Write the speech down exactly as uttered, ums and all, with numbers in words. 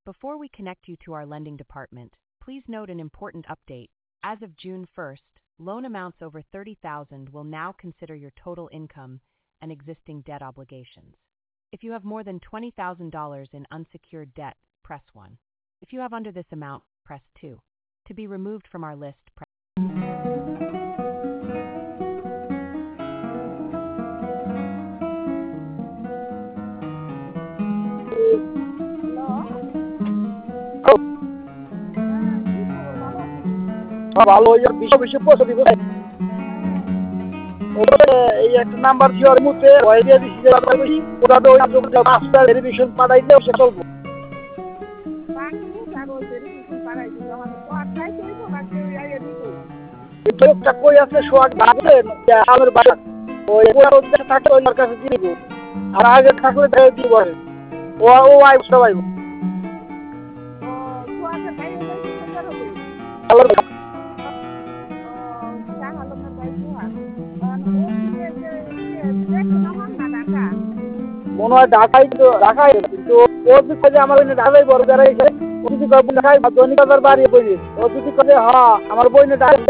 Before we connect you to our lending department, please note an important update. As of June first, loan amounts over thirty thousand dollars will now consider your total income and existing debt obligations. If you have more than twenty thousand dollars in unsecured debt, press one. If you have under this amount, press two. To be removed from our list, press ভালো বিষয় বিষয় পৌঁছে দিব এই একটা number জিওর মধ্যে ওই দিয়ে দিছি ওটা তো মাস্টার ভেরিফিকেশন পাঠাইতে সে চলবো একটা কই আছে সোয়াগ ভাবছেন আমার বাসা ওই ওটা থাকে ওই কাছে দিয়ে দিব আর আগে থাকলে দিয়ে দিব ও ও আই সবাই ও সোয়াগে ভাই ভালো মনে হয় ঢাকায় তো ঢাকায় কিন্তু ও যদি আমার ঢাকায় বড় যারা ও যদি ঢাকায় দৈনিক বাজার বাড়িয়ে বলি ও যদি হ্যাঁ আমার বই ঢাকায়